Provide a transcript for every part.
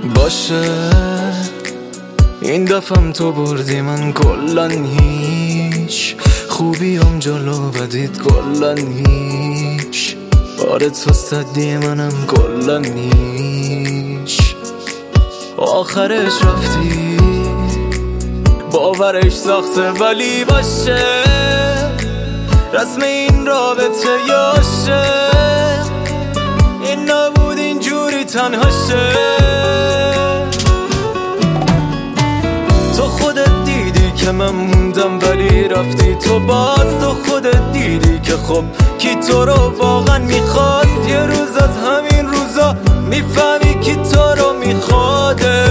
باشه این دفعم تو بردی، من کلن هیچ خوبیم جلو بدید کلن هیچ. آره تو صدی منم کلن هیچ. آخرش رفتی باورش سخته ولی باشه، رسم این رابطه یاشه، این نبود اینجوری تنها شه. تو خودت دیدی که من موندم ولی رفتی، تو باز تو خودت دیدی که خب کی تو رو واقعا میخواد. یه روز از همین روزا میفهمی کی تو رو میخواده.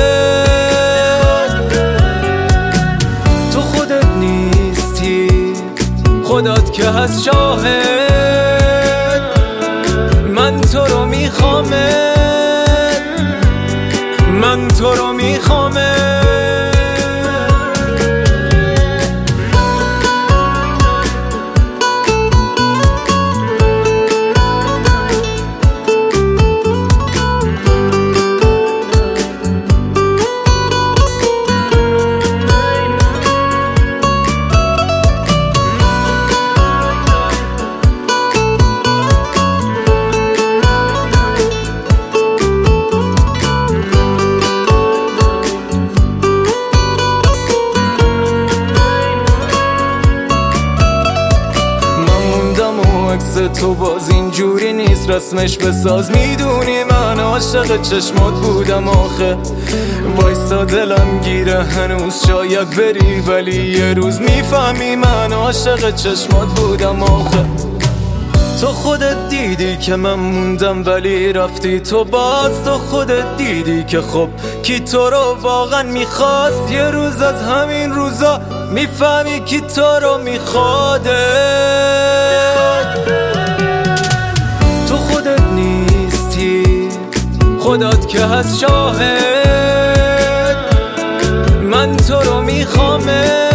تو خودت نیستی خودت که هست شاهد، من تو رو میخوامه، من تو رو میخوامه. تو باز اینجوری نیست رسمش بساز، میدونی من عاشق چشمات بودم آخه. وایسا دلم گیره هنوز شاید بری، ولی یه روز میفهمی من عاشق چشمات بودم آخه. تو خودت دیدی که من موندم ولی رفتی، تو باز تو خودت دیدی که خب کی تو رو واقعا میخواست. یه روز از همین روزا میفهمی کی تو رو میخواده. تو خودت نیستی خودت که هست شاهد، من تو رو میخوامه،